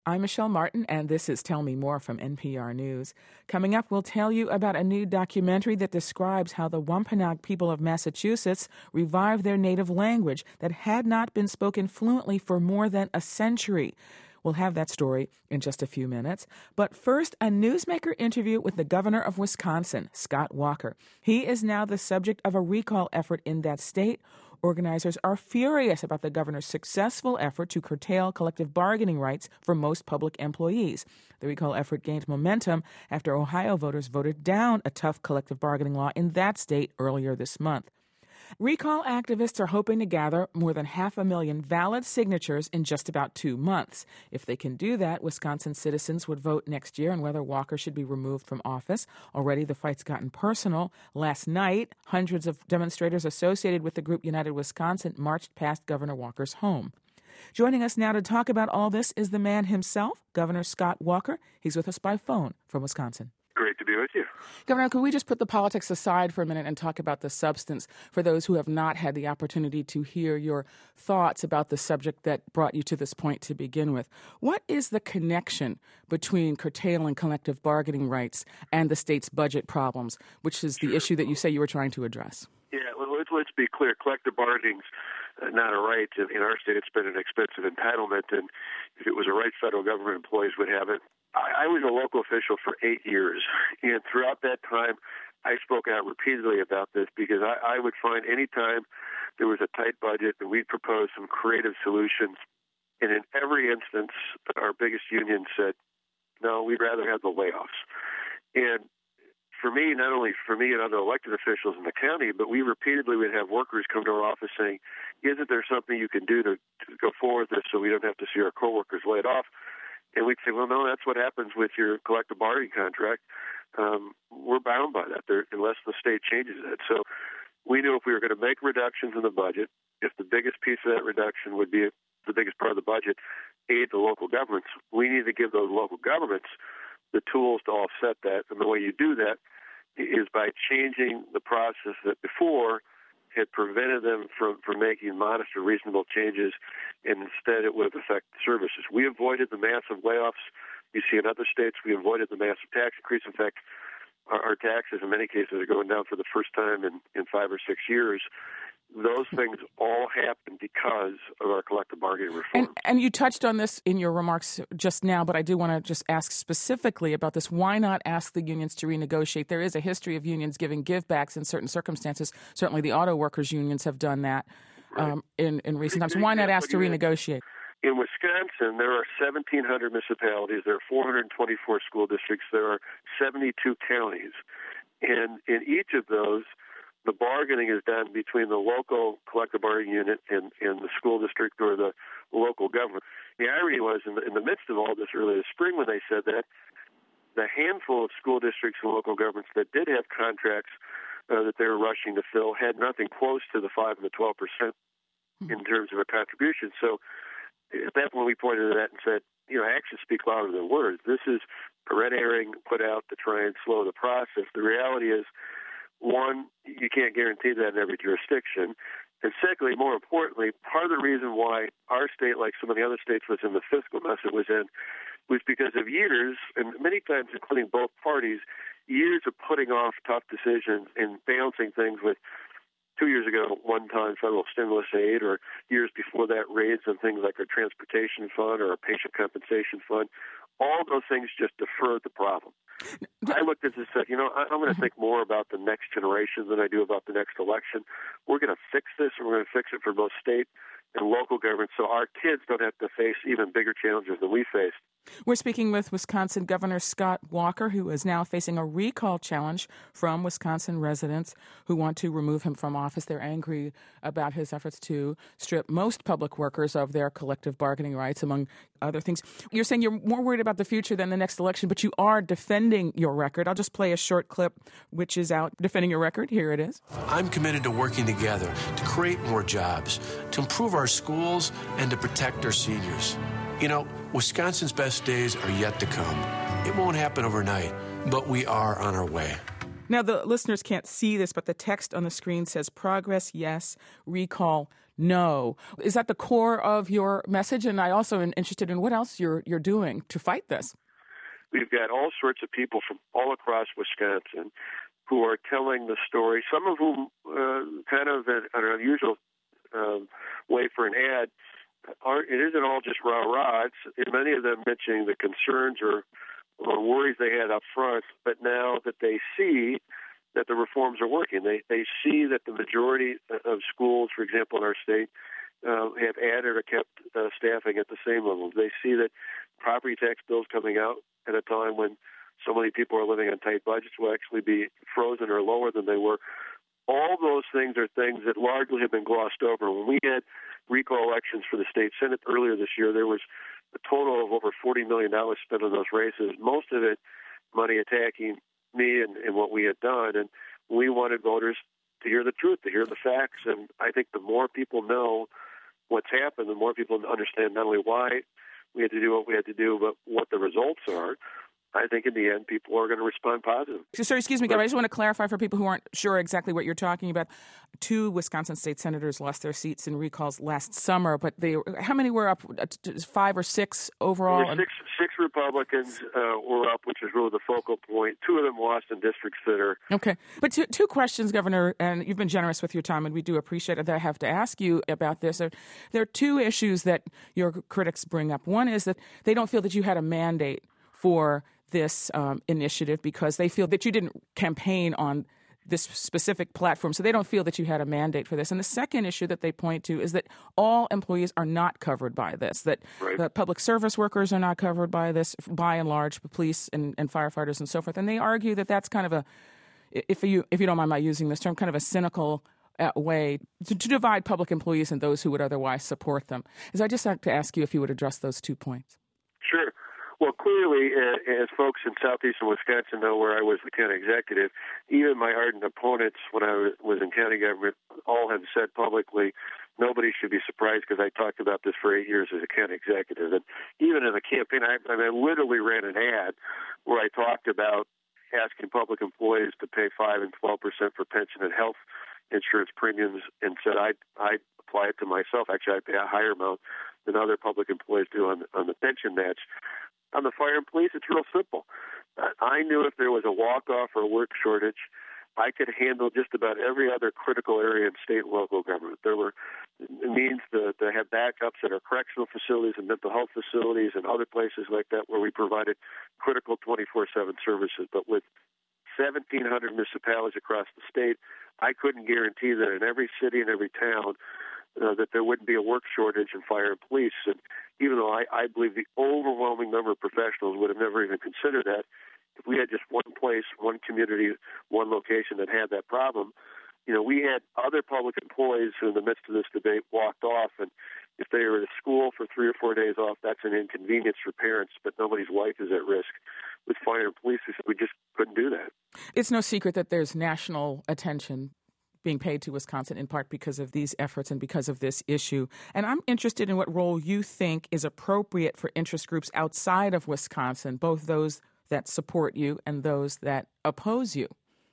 I'm Michelle Martin, and this is Tell Me More from NPR News. Coming up, we'll tell you about a new documentary that describes how the Wampanoag people of Massachusetts revived their native language that had not been spoken fluently for more than a century. We'll have that story in just a few minutes. But first, a newsmaker interview with the governor of Wisconsin, Scott Walker. He is now the subject of a recall effort in that state. Organizers are furious about the governor's successful effort to curtail collective bargaining rights for most public employees. The recall effort gained momentum after Ohio voters voted down a tough collective bargaining law in that state earlier this month. Recall activists are hoping to gather more than 500,000 valid signatures in just about 2 months. If they can do that, Wisconsin citizens would vote next year on whether Walker should be removed from office. Already the fight's gotten personal. Last night, hundreds of demonstrators associated with the group United Wisconsin marched past Governor Walker's home. Joining us now to talk about all this is the man himself, Governor Scott Walker. He's with us by phone from Wisconsin. Great to be with you. Governor, could we just put the politics aside for a minute and talk about the substance for those who have not had the opportunity to hear your thoughts about the subject that brought you to this point to begin with? What is the connection between curtailing collective bargaining rights and the state's budget problems, which is the issue that you say you were trying to address? Yeah, well, let's be clear. Collective bargaining's not a right. In our state, it's been an expensive entitlement, and if it was a right, federal government employees would have it. I was a local official for 8 years, and throughout that time, I spoke out repeatedly about this because I would find any time there was a tight budget that we'd propose some creative solutions, and in every instance, our biggest union said, no, we'd rather have the layoffs. And for me, not only for me and other elected officials in the county, but we repeatedly would have workers come to our office saying, isn't there something you can do to go forward with this so we don't have to see our coworkers laid off? And we'd say, well, no, that's what happens with your collective bargaining contract. We're bound by that unless the state changes it. So we knew if we were going to make reductions in the budget, if the biggest piece of that reduction would be the biggest part of the budget, aid the local governments, we need to give those local governments the tools to offset that. And the way you do that is by changing the process that before had prevented them from making modest or reasonable changes, and instead it would affect services. We avoided the massive layoffs you see in other states. We avoided the massive tax increase. In fact, our taxes in many cases are going down for the first time in 5 or 6 years. Those things all happen because of our collective bargaining reform. And you touched on this in your remarks just now, but I do want to just ask specifically about this. Why not ask the unions to renegotiate? There is a history of unions giving givebacks in certain circumstances. Certainly the auto workers unions have done that in recent times. Why not ask to renegotiate? In Wisconsin, there are 1,700 municipalities. There are 424 school districts. There are 72 counties. And in each of those, the bargaining is done between the local collective bargaining unit and the school district or the local government. The irony was, in the midst of all this early this spring when they said that, the handful of school districts and local governments that did have contracts that they were rushing to fill had nothing close to the 5 and the 12% in terms of a contribution. So at that point we pointed to that and said, actions speak louder than words. This is a red herring put out to try and slow the process. The reality is, one, you can't guarantee that in every jurisdiction. And secondly, more importantly, part of the reason why our state, like so many other states, was in the fiscal mess it was in was because of years, and many times including both parties, years of putting off tough decisions and balancing things with 2 years ago, one-time federal stimulus aid, or years before that, raids on things like our transportation fund or our patient compensation fund. All those things just deferred the problem. I looked at this and said, I'm going to think more about the next generation than I do about the next election. We're going to fix this, and we're going to fix it for both state and local government so our kids don't have to face even bigger challenges than we faced. We're speaking with Wisconsin Governor Scott Walker, who is now facing a recall challenge from Wisconsin residents who want to remove him from office. They're angry about his efforts to strip most public workers of their collective bargaining rights, among other things. You're saying you're more worried about the future than the next election, but you are defending your record. I'll just play a short clip, which is out defending your record. Here it is. I'm committed to working together to create more jobs, to improve our schools, and to protect our seniors. Wisconsin's best days are yet to come. It won't happen overnight, but we are on our way. Now, the listeners can't see this, but the text on the screen says progress, yes, recall, no. Is that the core of your message? And I also am interested in what else you're doing to fight this. We've got all sorts of people from all across Wisconsin who are telling the story, some of whom kind of an unusual way for an ad. It isn't all just rah-rah. It's many of them mentioning the concerns or worries they had up front, but now that they see that the reforms are working, they see that the majority of schools, for example, in our state, have added or kept staffing at the same level. They see that property tax bills coming out at a time when so many people are living on tight budgets will actually be frozen or lower than they were. All those things are things that largely have been glossed over. When we had recall elections for the state Senate earlier this year, there was a total of over $40 million spent on those races, most of it money attacking me and what we had done. And we wanted voters to hear the truth, to hear the facts. And I think the more people know what's happened, the more people understand not only why we had to do what we had to do, but what the results are. I think in the end, people are going to respond positive. Sorry, excuse me, Governor. I just want to clarify for people who aren't sure exactly what you're talking about. 2 Wisconsin state senators lost their seats in recalls last summer, but how many were up? 5 or 6 overall? There were six Republicans were up, which is really the focal point. 2 of them lost in districts that are... Okay. But two questions, Governor, and you've been generous with your time, and we do appreciate it, that I have to ask you about this. There are 2 issues that your critics bring up. One is that they don't feel that you had a mandate for this initiative because they feel that you didn't campaign on this specific platform, so they don't feel that you had a mandate for this. And the second issue that they point to is that all employees are not covered by this, that the public service workers are not covered by this, by and large, police and firefighters and so forth. And they argue that that's kind of a, if you don't mind my using this term, kind of a cynical way to divide public employees and those who would otherwise support them. So I'd just like to ask you if you would address those 2 points. Sure. Well, clearly, as folks in southeastern Wisconsin know, where I was the county executive, even my ardent opponents when I was in county government all have said publicly, nobody should be surprised because I talked about this for 8 years as a county executive. And even in the campaign, I literally ran an ad where I talked about asking public employees to pay 5 and 12% for pension and health insurance premiums, and said I'd apply it to myself. Actually, I pay a higher amount than other public employees do on the pension match. On the fire and police, it's real simple. I knew if there was a walk-off or a work shortage, I could handle just about every other critical area in state and local government. There were means to have backups at our correctional facilities and mental health facilities and other places like that where we provided critical 24/7 services. But with 1,700 municipalities across the state, I couldn't guarantee that in every city and every town that there wouldn't be a work shortage in fire and police. And even though I believe the overwhelming number of professionals would have never even considered that, if we had just one place, one community, one location that had that problem, we had other public employees who in the midst of this debate walked off, and if they were at school for 3 or 4 days off, that's an inconvenience for parents, but nobody's life is at risk. With fire and police, we just couldn't do that. It's no secret that there's national attention being paid to Wisconsin in part because of these efforts and because of this issue. And I'm interested in what role you think is appropriate for interest groups outside of Wisconsin, both those that support you and those that oppose you.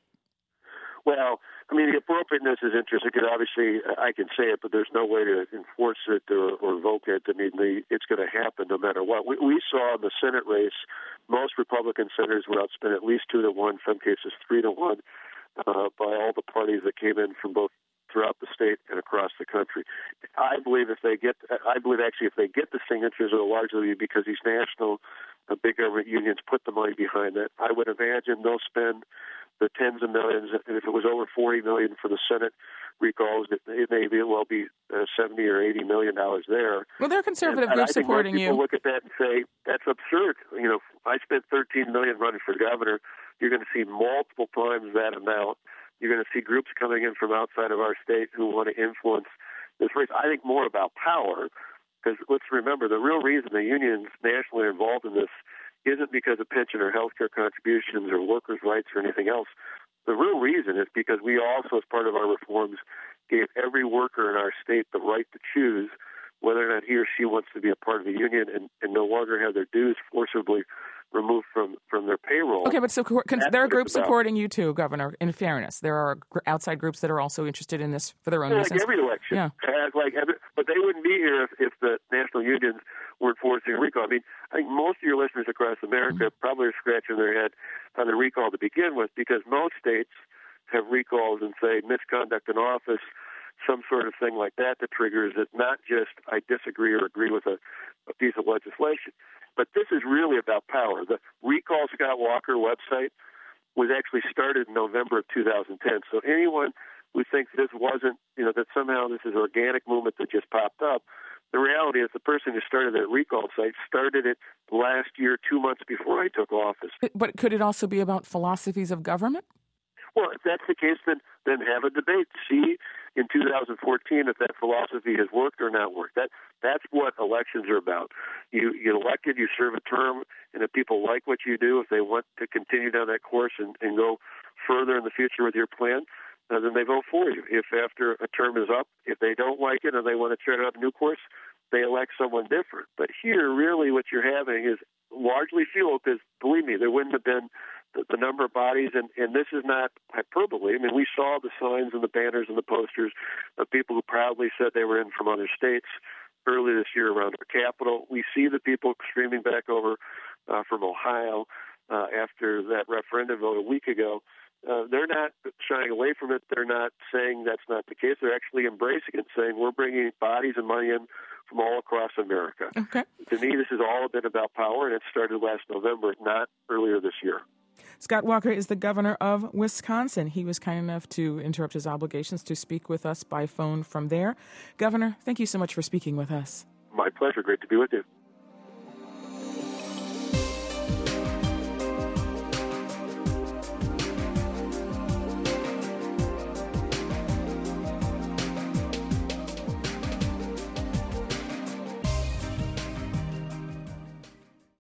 Well, the appropriateness is interesting because obviously I can say it, but there's no way to enforce it or revoke it. It's going to happen no matter what. We saw in the Senate race, most Republican senators were outspent at least 2-1, some cases 3-1. By all the parties that came in from both throughout the state and across the country. I believe if they get the signatures, it'll largely be because these national big government unions put the money behind it. I would imagine they'll spend the tens of millions, and if it was over $40 million for the Senate recalls, it may well be $70 or $80 million there. Well, there are conservative groups supporting you. People look at that and say that's absurd. I spent $13 million running for governor. You're going to see multiple times that amount. You're going to see groups coming in from outside of our state who want to influence this race. I think more about power, because let's remember the real reason the unions nationally are involved in this isn't because of pension or health care contributions or workers' rights or anything else. The real reason is because we also, as part of our reforms, gave every worker in our state the right to choose whether or not he or she wants to be a part of the union and no longer have their dues forcibly removed from their payroll. Okay, but there are groups about. supporting you too, Governor, in fairness. There are outside groups that are also interested in this for their own reasons. Like every election. Yeah. But they wouldn't be here if the national unions weren't forcing a recall. I mean, I think most of your listeners across America probably are scratching their head on the recall to begin with, because most states have recalls and say misconduct in office, some sort of thing like that triggers it, not just I disagree or agree with a piece of legislation. But this is really about power. The Recall Scott Walker website was actually started in November of 2010. So anyone who thinks this wasn't, that somehow this is an organic movement that just popped up, the reality is the person who started that recall site started it last year, 2 months before I took office. But could it also be about philosophies of government? Well, if that's the case, then have a debate. See in 2014 if that philosophy has worked or not worked. That's what elections are about. You get elected, you serve a term, and if people like what you do, if they want to continue down that course and go further in the future with your plan, then they vote for you. If after a term is up, if they don't like it and they want to try out a new course, they elect someone different. But here, really what you're having is largely fueled, because, believe me, there wouldn't have been the number of bodies, and this is not hyperbole. I mean, we saw the signs and the banners and the posters of people who proudly said they were in from other states earlier this year around our capital. We see the people streaming back over from Ohio after that referendum vote a week ago. They're not shying away from it. They're not saying that's not the case. They're actually embracing it, saying we're bringing bodies and money in from all across America. Okay. To me, this has all been about power, and it started last November, not earlier this year. Scott Walker is the governor of Wisconsin. He was kind enough to interrupt his obligations to speak with us by phone from there. Governor, thank you so much for speaking with us. My pleasure. Great to be with you.